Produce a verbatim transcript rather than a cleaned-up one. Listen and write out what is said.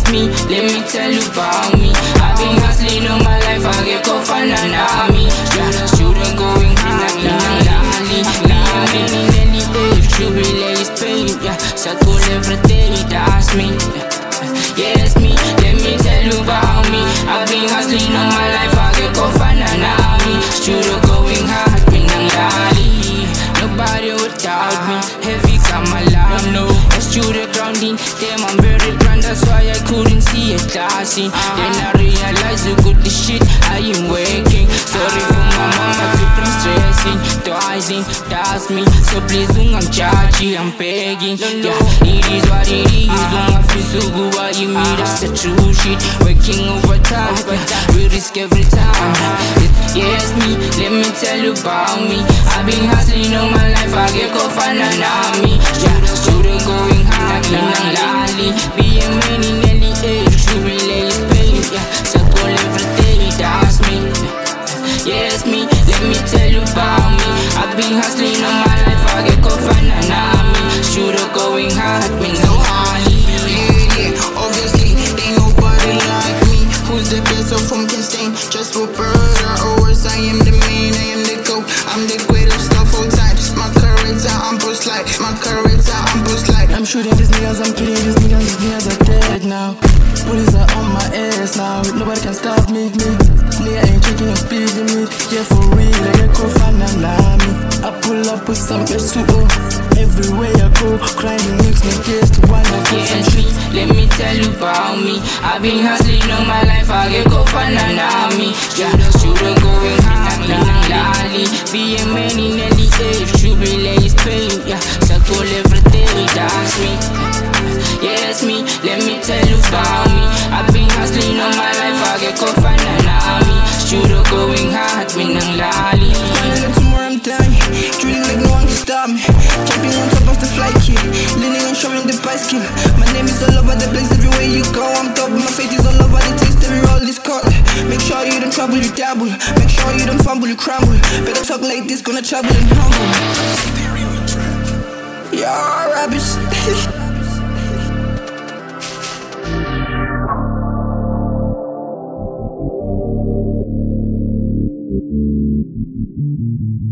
me, let me tell you about me. I've been hustling all my life, I get caught for an army. Shooter, shooter, going hard, lali, lali, lali, lali, jubilee pain, yeah. Circle every day, that's me. Yes, me, let me tell you about me. I've been hustling all my life, I get caught for an army. Shooter, going hard, me nang lali. Nobody without me, heavy come alive, no. Let's shoot the grounding, damn I'm very grand, that's why I couldn't see it classy. Then I realized the good this shit, I am waking. Sorry for my mama, people stressing, twising, that's me. So please don't I'm charging, I'm begging. Yeah, it is what it is, don't I feel so good, what you mean, that's the true shit. Working overtime, we risk every time. Yes, me, let me tell you about me. I've been hustling all my life, I get caught for an army. Shooter, shooter, going hard, nang lali. Be a man in any age, jubilee pain, yeah. Circle every day, that's me. Yes, me, let me tell you about me. I've been hustling all my life, I get caught for an army. Shooter, going hard, me nang lali. Yeah, yeah, obviously, ain't nobody like me. Who's the best of whom can stain? Just for brother, or worse, I am the main, I am the go. I'm the greatest of all times. My character, I'm post like. My character, I'm post like. I'm shooting these niggas, I'm killing these niggas, these niggas are dead now. Police are on my ass now, nobody can stop me, me. Nigga ain't drinking no speed in me. Yeah, for real, I get caught for an army. I pull up with some S two O. Everywhere I go, grinding makes me case to one I put some Yes, shit. let me tell you about me. I've been hustling all my life, I get caught for an army. Shooter, shooter, going hard, nang lali. Be a man in any age, jubilee pain, yeah. Circle every day, that's me. Yes, me, let me tell you about me. I've been hustling all my life, I get caught for an army. Shooter, going hard, me nang lali. Finally tomorrow I'm dying, drilling like no one can stop me. Jumping on top of the flight kid, leaning on showing the bicycle. My name is all over the place, everywhere you go I'm top. My faith is all over the taste, every roll is cut. Make sure you don't trouble, you dabble. Make sure you don't fumble, you crumble. Better talk like this, gonna trouble and humble. Yeah, rubbish. Thank you.